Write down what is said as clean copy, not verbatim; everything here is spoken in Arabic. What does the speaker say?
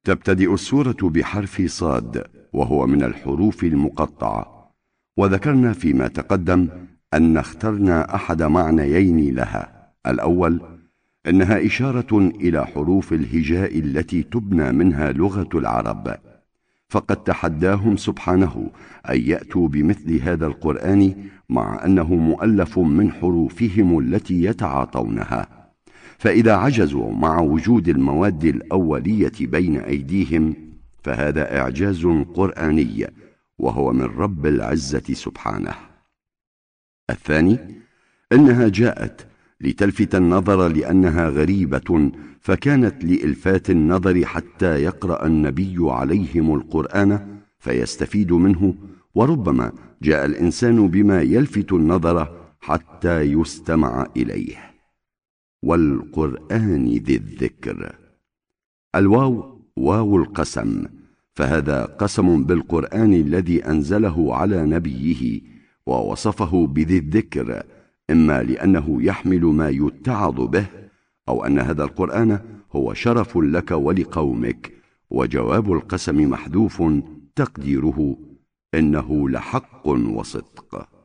تبتدئ السورة بحرف صاد، وهو من الحروف المقطعة، وذكرنا فيما تقدم أن اخترنا أحد معنيين لها. الأول، إنها إشارة إلى حروف الهجاء التي تبنى منها لغة العرب، فقد تحداهم سبحانه أن يأتوا بمثل هذا القرآن مع أنه مؤلف من حروفهم التي يتعاطونها، فإذا عجزوا مع وجود المواد الأولية بين أيديهم فهذا إعجاز قرآني، وهو من رب العزة سبحانه. الثاني، إنها جاءت لتلفت النظر لأنها غريبة، فكانت لإلفات النظر حتى يقرأ النبي عليهم القرآن فيستفيد منه، وربما جاء الإنسان بما يلفت النظر حتى يستمع إليه. والقرآن ذي الذكر. الواو واو القسم، فهذا قسم بالقرآن الذي أنزله على نبيه ووصفه بذي الذكر، إما لأنه يحمل ما يتعظ به، أو أن هذا القرآن هو شرف لك ولقومك. وجواب القسم محذوف تقديره إنه لحق وصدق.